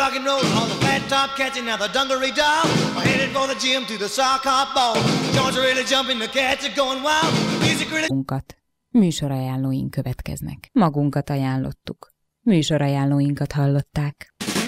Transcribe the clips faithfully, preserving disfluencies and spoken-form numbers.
rock and roll, all the flat top cats and now the dungaree doll are headed for the gym to the sock hop ball. Joints are really jumping, the cats are going wild. Music really... Műsorajánlóink következnek. Magunkat ajánlottuk. Műsorajánlóinkat hallották.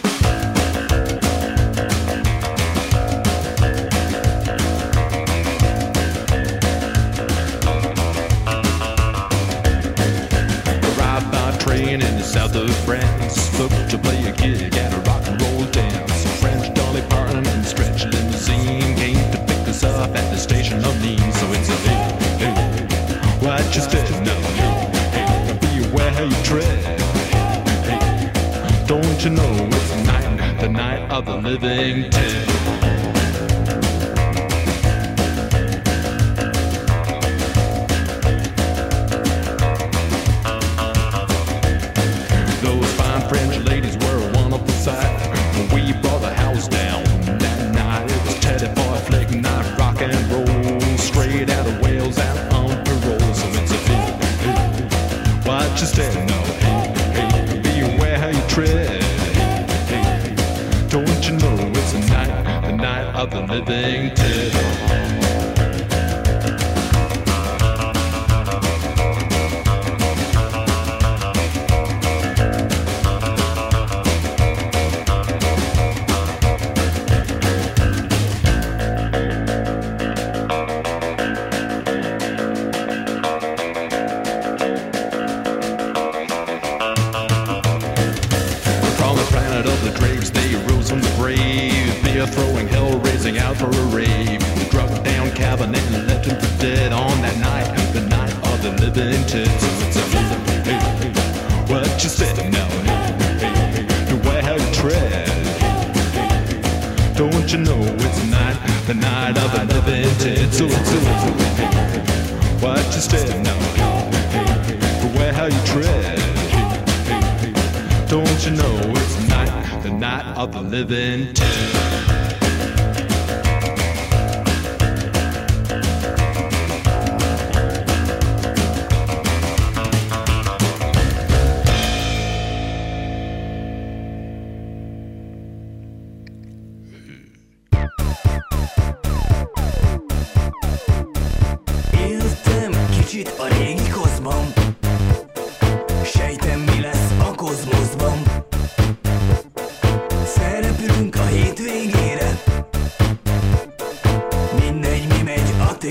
Train in the south of France, booked to play a gig at a rock and roll dance. French Dolly Parton and Stretch Limousine came to pick us up at the station of Nimes. So it's a hey, hey, what you step now? Hey, hey, be aware how you tread. Hey, don't you know it's the night, the night of the living dead. French ladies were one of the sight when we brought the house down that night. It was Teddy Boy, Flick Night, rock and roll, straight out of Wales, out on parole. So it's a hey, hey, watch your step now, hey, hey, be aware how you tread. Hey, hey, don't you know it's the night, the night of the living dead. Throwing hell, raising out for a rave. We struck down Calvin and left him for dead on that night, the night of the living dead. So it's a hey, hey, hey, what you said now? Hey, hey, hey, beware how you tread. Hey, hey, don't you know it's the night, the night of the living dead? So it's a hey, hey, what you said now? Hey, hey, beware how you tread. Hey, hey, don't you know it's the night, the night of the living dead? Éltem kicsit a régi